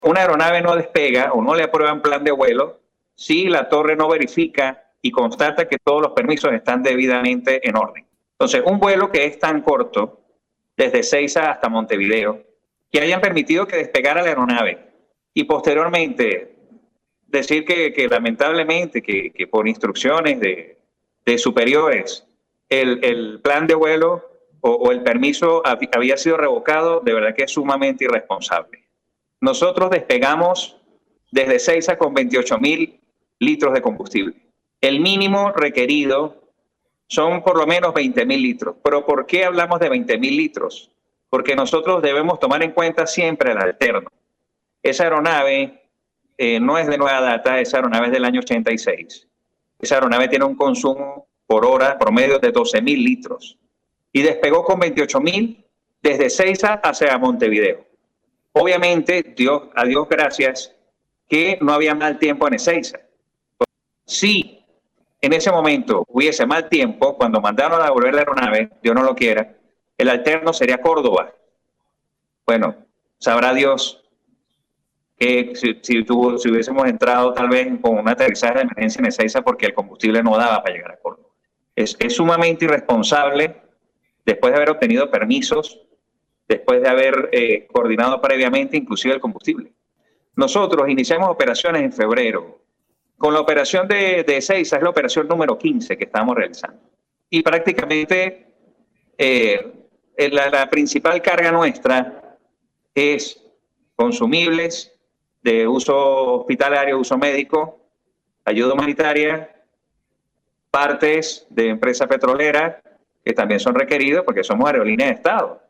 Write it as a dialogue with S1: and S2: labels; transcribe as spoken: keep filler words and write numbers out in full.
S1: una aeronave no despega o no le aprueban plan de vuelo si la torre no verifica y constata que todos los permisos están debidamente en orden. Entonces, un vuelo que es tan corto, desde Ezeiza hasta Montevideo, que hayan permitido que despegara la aeronave y posteriormente decir que, que lamentablemente, que, que por instrucciones de, de superiores, el, el plan de vuelo o, o el permiso había sido revocado, de verdad que es sumamente irresponsable. Nosotros despegamos desde Ezeiza con veintiocho mil litros de combustible. El mínimo requerido son por lo menos veinte mil litros. ¿Pero por qué hablamos de veinte mil litros? Porque nosotros debemos tomar en cuenta siempre el alterno. Esa aeronave eh, no es de nueva data, esa aeronave es del año ochenta y seis. Esa aeronave tiene un consumo por hora promedio de doce mil litros y despegó con veintiocho mil desde Ezeiza hacia Montevideo. Obviamente, Dios, a Dios gracias, que no había mal tiempo en Ezeiza. Si en ese momento hubiese mal tiempo, cuando mandaron a devolver la aeronave, Dios no lo quiera, el alterno sería Córdoba. Bueno, sabrá Dios que si, si, tuvo, si hubiésemos entrado tal vez con un aterrizaje de emergencia en Ezeiza porque el combustible no daba para llegar a Córdoba. Es, es sumamente irresponsable, después de haber obtenido permisos, después de haber eh, coordinado previamente inclusive el combustible. Nosotros iniciamos operaciones en febrero. Con la operación de, de Ezeiza es la operación número quince que estamos realizando. Y prácticamente eh, la, la principal carga nuestra es consumibles de uso hospitalario, uso médico, ayuda humanitaria, partes de empresas petroleras que también son requeridos porque somos aerolínea de Estado.